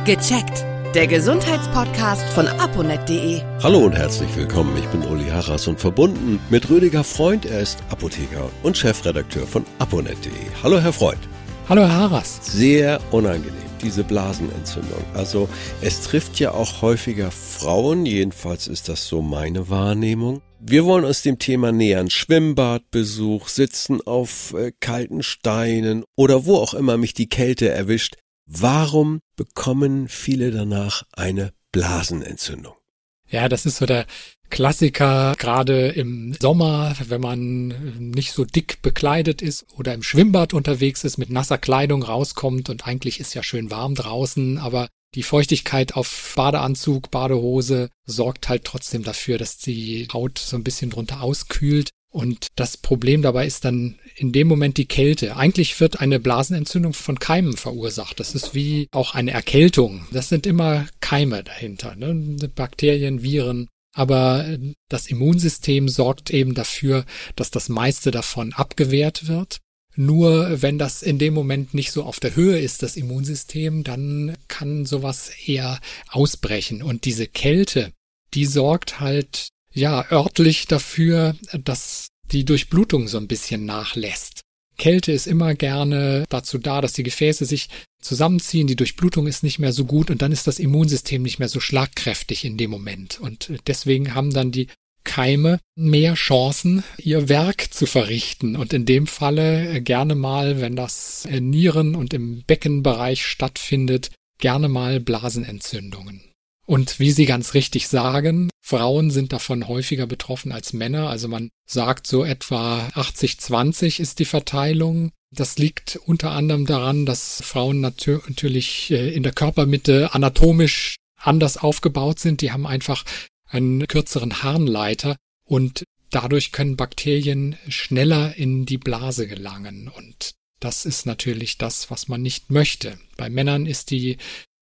Gecheckt. Der Gesundheitspodcast von aponet.de. Hallo und herzlich willkommen, ich bin Uli Harras und verbunden mit Rüdiger Freund. Er ist Apotheker und Chefredakteur von aponet.de. Hallo Herr Freund. Hallo Herr Harras. Sehr unangenehm, diese Blasenentzündung. Also es trifft ja auch häufiger Frauen, jedenfalls ist das so meine Wahrnehmung. Wir wollen uns dem Thema nähern. Schwimmbadbesuch, Sitzen auf kalten Steinen oder wo auch immer mich die Kälte erwischt. Warum bekommen viele danach eine Blasenentzündung? Ja, das ist so der Klassiker, gerade im Sommer, wenn man nicht so dick bekleidet ist oder im Schwimmbad unterwegs ist, mit nasser Kleidung rauskommt und eigentlich ist ja schön warm draußen, aber die Feuchtigkeit auf Badeanzug, Badehose sorgt halt trotzdem dafür, dass die Haut so ein bisschen drunter auskühlt. Und das Problem dabei ist dann in dem Moment die Kälte. Eigentlich wird eine Blasenentzündung von Keimen verursacht. Das ist wie auch eine Erkältung. Das sind immer Keime dahinter, ne? Bakterien, Viren. Aber das Immunsystem sorgt eben dafür, dass das meiste davon abgewehrt wird. Nur wenn das in dem Moment nicht so auf der Höhe ist, das Immunsystem, dann kann sowas eher ausbrechen. Und diese Kälte, die sorgt halt örtlich dafür, dass die Durchblutung so ein bisschen nachlässt. Kälte ist immer gerne dazu da, dass die Gefäße sich zusammenziehen, die Durchblutung ist nicht mehr so gut und dann ist das Immunsystem nicht mehr so schlagkräftig in dem Moment. Und deswegen haben dann die Keime mehr Chancen, ihr Werk zu verrichten. Und in dem Falle gerne mal, wenn das in Nieren- und im Beckenbereich stattfindet, gerne mal Blasenentzündungen. Und wie Sie ganz richtig sagen, Frauen sind davon häufiger betroffen als Männer. Also man sagt so etwa 80-20 ist die Verteilung. Das liegt unter anderem daran, dass Frauen natürlich in der Körpermitte anatomisch anders aufgebaut sind. Die haben einfach einen kürzeren Harnleiter und dadurch können Bakterien schneller in die Blase gelangen. Und das ist natürlich das, was man nicht möchte. Bei Männern ist die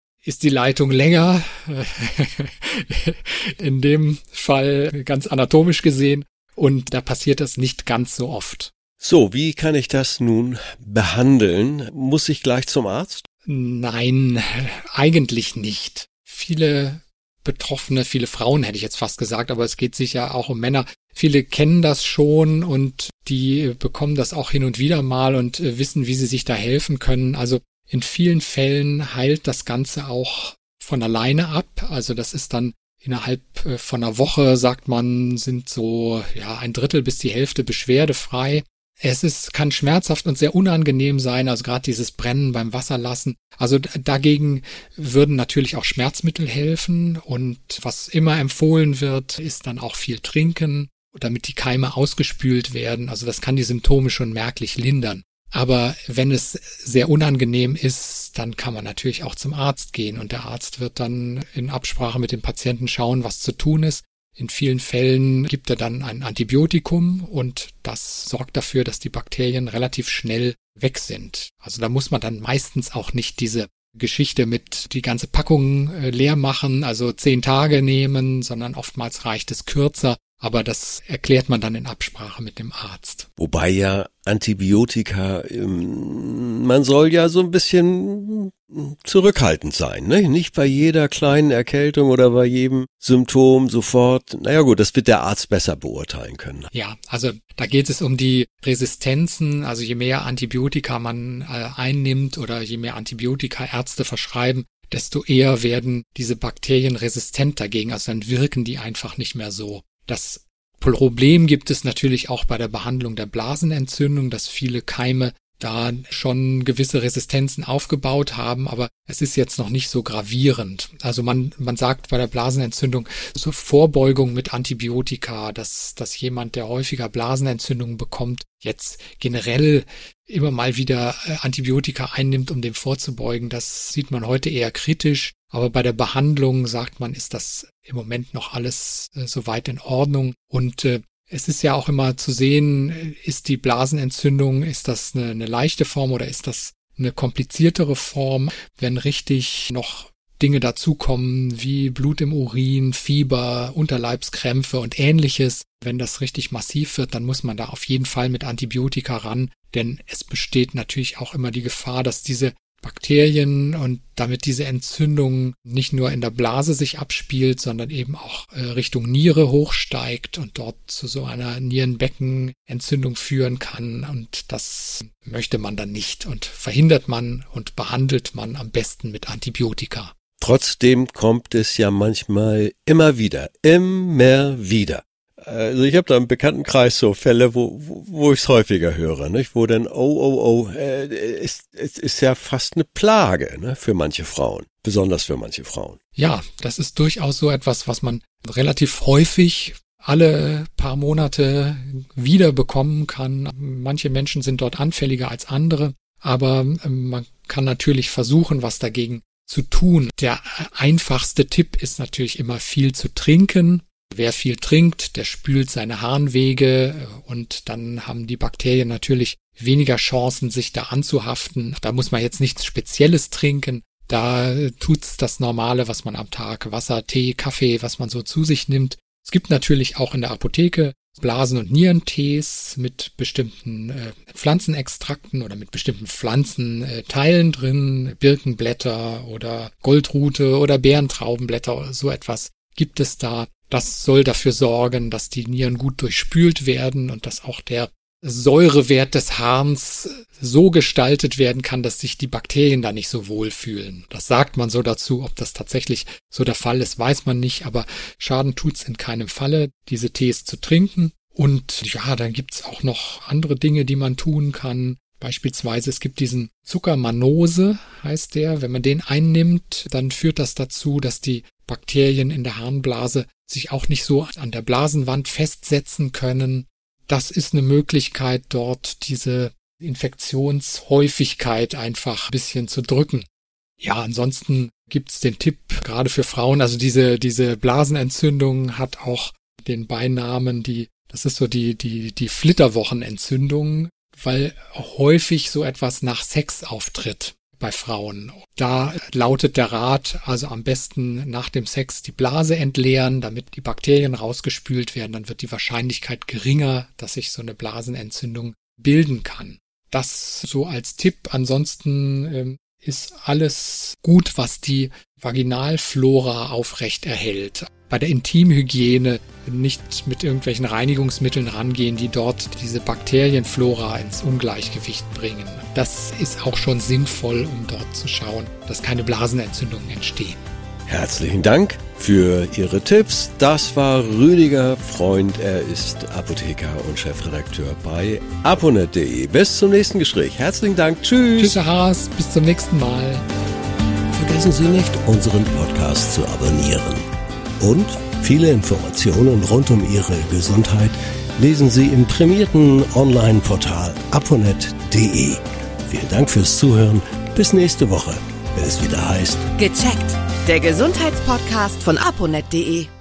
Leitung länger, in dem Fall ganz anatomisch gesehen, und da passiert das nicht ganz so oft. So, wie kann ich das nun behandeln? Muss ich gleich zum Arzt? Nein, eigentlich nicht. Viele Betroffene, viele Frauen hätte ich jetzt fast gesagt, aber es geht sicher auch um Männer. Viele kennen das schon und die bekommen das auch hin und wieder mal und wissen, wie sie sich da helfen können. Also in vielen Fällen heilt das Ganze auch von alleine ab. Also das ist dann innerhalb von einer Woche, sagt man, sind so 1/3 bis die Hälfte beschwerdefrei. Kann schmerzhaft und sehr unangenehm sein, also gerade dieses Brennen beim Wasserlassen. Also dagegen würden natürlich auch Schmerzmittel helfen und was immer empfohlen wird, ist dann auch viel trinken, damit die Keime ausgespült werden. Also das kann die Symptome schon merklich lindern. Aber wenn es sehr unangenehm ist, dann kann man natürlich auch zum Arzt gehen und der Arzt wird dann in Absprache mit dem Patienten schauen, was zu tun ist. In vielen Fällen gibt er dann ein Antibiotikum und das sorgt dafür, dass die Bakterien relativ schnell weg sind. Also da muss man dann meistens auch nicht diese Geschichte mit die ganze Packung leer machen, also 10 Tage nehmen, sondern oftmals reicht es kürzer. Aber das erklärt man dann in Absprache mit dem Arzt. Wobei ja Antibiotika, man soll ja so ein bisschen zurückhaltend sein, ne? Nicht bei jeder kleinen Erkältung oder bei jedem Symptom sofort. Naja gut, das wird der Arzt besser beurteilen können. Ja, also da geht es um die Resistenzen. Also je mehr Antibiotika man einnimmt oder je mehr Antibiotika Ärzte verschreiben, desto eher werden diese Bakterien resistent dagegen. Also dann wirken die einfach nicht mehr so. Das Problem gibt es natürlich auch bei der Behandlung der Blasenentzündung, dass viele Keime da schon gewisse Resistenzen aufgebaut haben, aber es ist jetzt noch nicht so gravierend. Also man sagt bei der Blasenentzündung so Vorbeugung mit Antibiotika, dass jemand, der häufiger Blasenentzündungen bekommt, jetzt generell immer mal wieder Antibiotika einnimmt, um dem vorzubeugen. Das sieht man heute eher kritisch. Aber bei der Behandlung, sagt man, ist das im Moment noch alles soweit in Ordnung. Und es ist ja auch immer zu sehen, ist die Blasenentzündung, ist das eine leichte Form oder ist das eine kompliziertere Form? Wenn richtig noch Dinge dazukommen wie Blut im Urin, Fieber, Unterleibskrämpfe und Ähnliches, wenn das richtig massiv wird, dann muss man da auf jeden Fall mit Antibiotika ran. Denn es besteht natürlich auch immer die Gefahr, dass diese Bakterien und damit diese Entzündung nicht nur in der Blase sich abspielt, sondern eben auch Richtung Niere hochsteigt und dort zu so einer Nierenbeckenentzündung führen kann. Und das möchte man dann nicht und verhindert man und behandelt man am besten mit Antibiotika. Trotzdem kommt es ja manchmal immer wieder. Also ich habe da im Bekanntenkreis so Fälle, wo ich es häufiger höre, nicht? Wo dann, es ist ja fast eine Plage, ne? Für manche Frauen, besonders für manche Frauen. Ja, das ist durchaus so etwas, was man relativ häufig alle paar Monate wieder bekommen kann. Manche Menschen sind dort anfälliger als andere, aber man kann natürlich versuchen, was dagegen zu tun. Der einfachste Tipp ist natürlich immer viel zu trinken. Wer viel trinkt, der spült seine Harnwege und dann haben die Bakterien natürlich weniger Chancen, sich da anzuhaften. Da muss man jetzt nichts Spezielles trinken. Da tut's das Normale, was man am Tag, Wasser, Tee, Kaffee, was man so zu sich nimmt. Es gibt natürlich auch in der Apotheke Blasen- und Nierentees mit bestimmten Pflanzenextrakten oder mit bestimmten Pflanzenteilen drin, Birkenblätter oder Goldrute oder Beerentraubenblätter oder so etwas gibt es da. Das soll dafür sorgen, dass die Nieren gut durchspült werden und dass auch der Säurewert des Harns so gestaltet werden kann, dass sich die Bakterien da nicht so wohlfühlen. Das sagt man so dazu. Ob das tatsächlich so der Fall ist, weiß man nicht, aber Schaden tut's in keinem Falle, diese Tees zu trinken. Und ja, dann gibt's auch noch andere Dinge, die man tun kann. Beispielsweise, es gibt diesen Zucker Mannose, heißt der. Wenn man den einnimmt, dann führt das dazu, dass die Bakterien in der Harnblase sich auch nicht so an der Blasenwand festsetzen können. Das ist eine Möglichkeit, dort diese Infektionshäufigkeit einfach ein bisschen zu drücken. Ja, ansonsten gibt's den Tipp, gerade für Frauen, also diese Blasenentzündung hat auch den Beinamen, das ist so die Flitterwochenentzündung, weil häufig so etwas nach Sex auftritt bei Frauen. Da lautet der Rat, also am besten nach dem Sex die Blase entleeren, damit die Bakterien rausgespült werden. Dann wird die Wahrscheinlichkeit geringer, dass sich so eine Blasenentzündung bilden kann. Das so als Tipp. Ansonsten ist alles gut, was die Vaginalflora aufrecht erhält. Bei der Intimhygiene nicht mit irgendwelchen Reinigungsmitteln rangehen, die dort diese Bakterienflora ins Ungleichgewicht bringen. Das ist auch schon sinnvoll, um dort zu schauen, dass keine Blasenentzündungen entstehen. Herzlichen Dank für Ihre Tipps. Das war Rüdiger Freund. Er ist Apotheker und Chefredakteur bei aponet.de. Bis zum nächsten Gespräch. Herzlichen Dank. Tschüss. Tschüss, Herr Haas. Bis zum nächsten Mal. Vergessen Sie nicht, unseren Podcast zu abonnieren. Und viele Informationen rund um Ihre Gesundheit lesen Sie im prämierten Online-Portal aponet.de. Vielen Dank fürs Zuhören. Bis nächste Woche, wenn es wieder heißt Gecheckt. Der Gesundheitspodcast von aponet.de.